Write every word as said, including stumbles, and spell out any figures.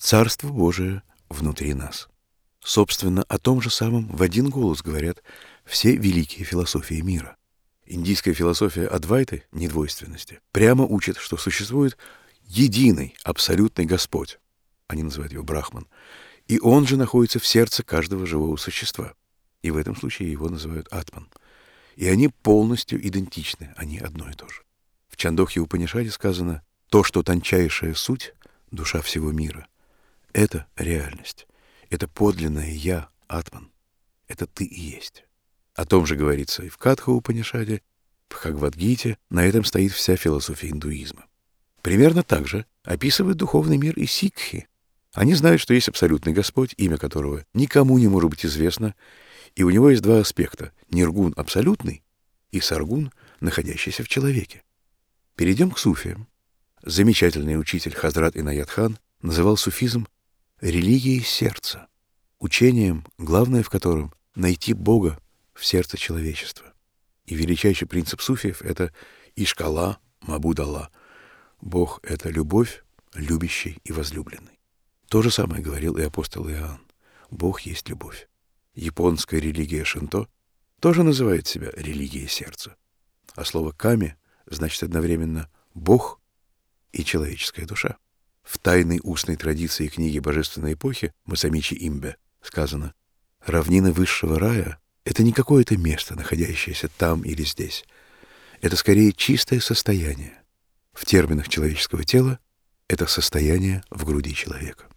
Царство Божие внутри нас. Собственно, о том же самом в один голос говорят все великие философии мира. Индийская философия Адвайты, недвойственности, прямо учит, что существует единый, абсолютный Господь. Они называют его Брахман. И он же находится в сердце каждого живого существа. И в этом случае его называют Атман. И они полностью идентичны, они одно и то же. В Чандохья-Упанишаде сказано: то, что тончайшая суть, душа всего мира, это реальность. Это подлинное Я, Атман. Это ты и есть. О том же говорится и в Катха-Упанишаде, в Бхагавад-гите. На этом стоит вся философия индуизма. Примерно так же описывают духовный мир и сикхи. Они знают, что есть абсолютный Господь, имя которого никому не может быть известно, и у него есть два аспекта — ниргун абсолютный и саргун, находящийся в человеке. Перейдем к суфиям. Замечательный учитель Хазрат Инаят хан называл суфизм религией сердца, учением, главное в котором — найти Бога в сердце человечества. И величайший принцип суфиев — это Ишкала Мабудалла. Бог — это любовь, любящий и возлюбленный. То же самое говорил и апостол Иоанн. Бог есть любовь. Японская религия Шинто тоже называет себя религией сердца. А слово «ками» значит одновременно «Бог» и «человеческая душа». В тайной устной традиции книги Божественной эпохи Масамичи Имбе сказано: равнина высшего рая — это не какое-то место, находящееся там или здесь. Это скорее чистое состояние. В терминах человеческого тела это состояние в груди человека.